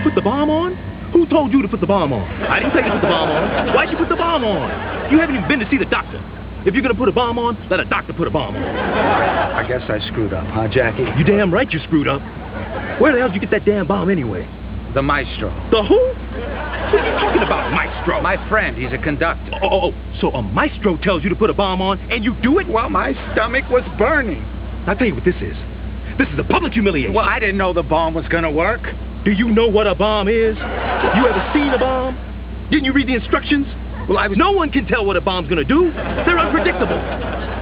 put the bomb on? Who told you to put the bomb on? I didn't tell you to put the bomb on. Why'd you put the bomb on? You haven't even been to see the doctor. If you're gonna put a bomb on, let a doctor put a bomb on. I guess I screwed up, huh, Jackie? You damn right you screwed up. Where the hell did you get that damn bomb anyway? The maestro. The who? What are you talking about, maestro? My friend, he's a conductor. Oh, so a maestro tells you to put a bomb on, and you do it? Well, my stomach was burning. I'll tell you what this is. This is a public humiliation. Well, I didn't know the bomb was gonna work. Do you know what a bomb is? You ever seen a bomb? Didn't you read the instructions? Well, No one can tell what a bomb's gonna do. They're unpredictable.